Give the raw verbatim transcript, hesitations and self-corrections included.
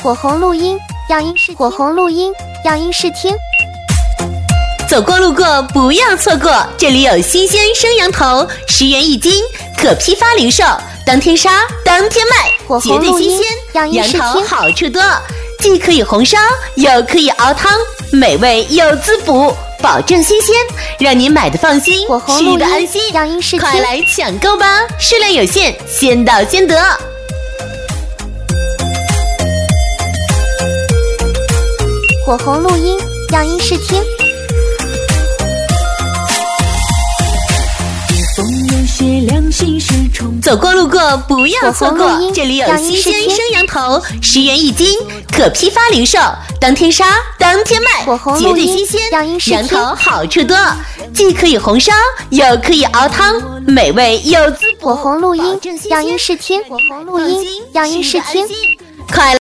火红录音，样音试火红录音，样音试听。 走过路过不要错过，这里有新鲜生羊头，十元一斤，可批发零售，当天杀当天卖，绝对新鲜，羊头好处多，既可以红烧，又可以熬汤，美味又滋补，保证新鲜，让您买的放心，吃的安心。 样音试听， 快来抢购吧，数量有限，先到先得。 火红录音，样音试听。 走过路过不要错过，这里有新鲜生羊头，十元一斤，可批发零售，当天杀当天卖，绝对新鲜，羊头好处多，既可以红烧，又可以熬汤，美味又滋补。 火红录音，样音试听，火红录音，样音试听， 快来！